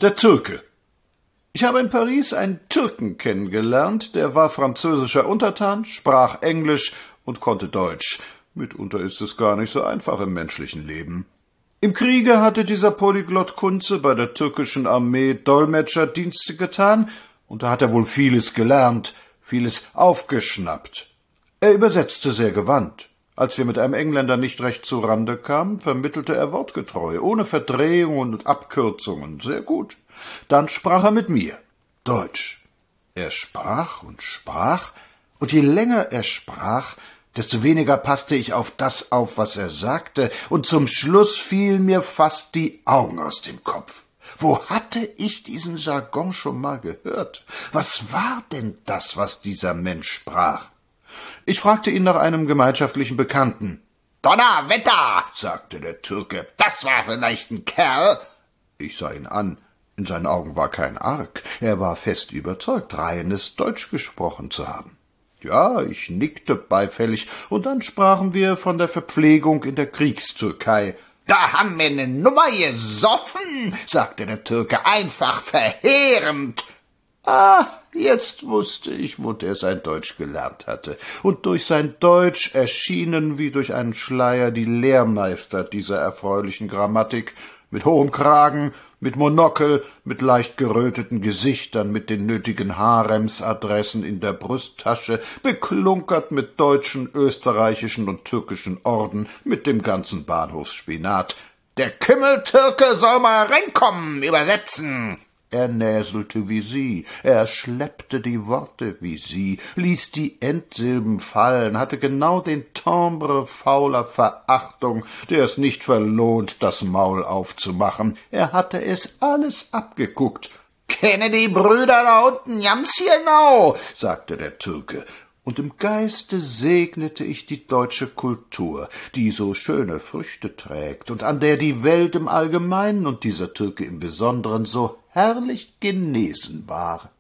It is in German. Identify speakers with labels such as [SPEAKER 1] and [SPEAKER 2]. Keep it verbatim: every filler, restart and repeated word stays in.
[SPEAKER 1] Der Türke. Ich habe in Paris einen Türken kennengelernt, der war französischer Untertan, sprach Englisch und konnte Deutsch. Mitunter ist es gar nicht so einfach im menschlichen Leben. Im Kriege hatte dieser Polyglott Kunze bei der türkischen Armee Dolmetscherdienste getan, und da hat er wohl vieles gelernt, vieles aufgeschnappt. Er übersetzte sehr gewandt. Als wir mit einem Engländer nicht recht zu Rande kamen, vermittelte er wortgetreu, ohne Verdrehungen und Abkürzungen, sehr gut. Dann sprach er mit mir Deutsch. Er sprach und sprach, und je länger er sprach, desto weniger passte ich auf das auf, was er sagte, und zum Schluss fielen mir fast die Augen aus dem Kopf. Wo hatte ich diesen Jargon schon mal gehört? Was war denn das, was dieser Mensch sprach? Ich fragte ihn nach einem gemeinschaftlichen Bekannten. »Donnerwetter«, sagte der Türke, »das war vielleicht ein Kerl.« Ich sah ihn an. In seinen Augen war kein Arg. Er war fest überzeugt, reines Deutsch gesprochen zu haben. Ja, ich nickte beifällig, und dann sprachen wir von der Verpflegung in der Kriegstürkei. »Da haben wir ne Nummer gesoffen«, sagte der Türke, »einfach verheerend.« Ah, jetzt wusste ich, wo der sein Deutsch gelernt hatte, und durch sein Deutsch erschienen wie durch einen Schleier die Lehrmeister dieser erfreulichen Grammatik, mit hohem Kragen, mit Monokel, mit leicht geröteten Gesichtern, mit den nötigen Haremsadressen in der Brusttasche, beklunkert mit deutschen, österreichischen und türkischen Orden, mit dem ganzen Bahnhofsspinat. »Der Kümmeltürke soll mal reinkommen, übersetzen!« Er näselte wie sie, er schleppte die Worte wie sie, ließ die Endsilben fallen, hatte genau den Timbre fauler Verachtung, der es nicht verlohnt, das Maul aufzumachen. Er hatte es alles abgeguckt. »Kenne die Brüder da unten, ganz genau«, sagte der Türke. Und im Geiste segnete ich die deutsche Kultur, die so schöne Früchte trägt und an der die Welt im Allgemeinen und dieser Türke im Besonderen so herrlich genesen war.